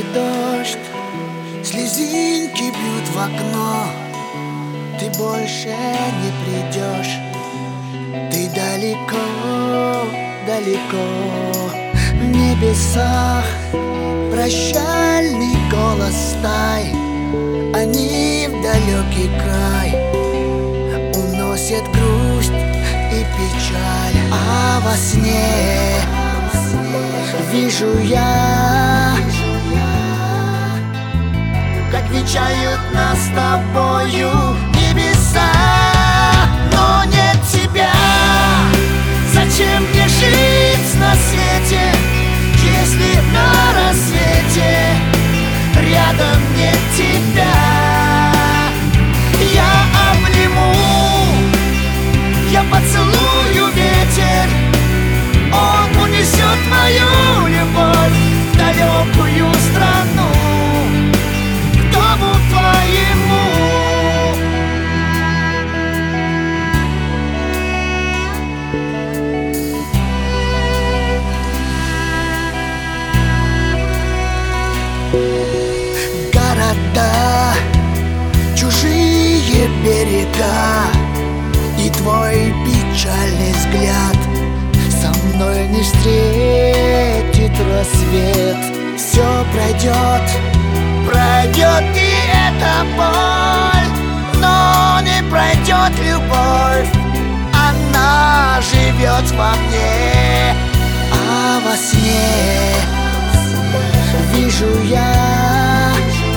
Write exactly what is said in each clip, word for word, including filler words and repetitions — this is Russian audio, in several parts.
Моросит дождь, слезинки бьют в окно. Ты больше не придешь, ты далеко, далеко. В небесах прощальный голос стай, они в далекий край уносят грусть и печаль. А во сне вижу я, как венчают нас с тобою небеса. Но нет тебя, зачем мне жить на свете, если на рассвете рядом нет тебя? Я обниму, я поцелую ветер, он унесет мою любовь в далекую страну, к дому твоему. Города, чужие берега и твой печальный взгляд со мной не встретит рассвет. Все пройдет, пройдет и эта боль, но не пройдет любовь, она живет во мне. А во сне вижу я,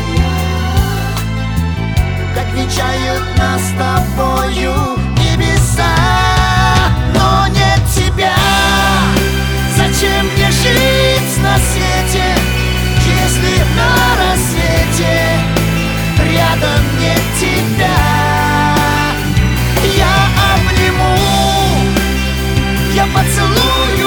как венчают нас с тобою небеса. Но нет тебя, зачем мне жить на свете, если на рассвете рядом нет тебя? Я обниму, я поцелую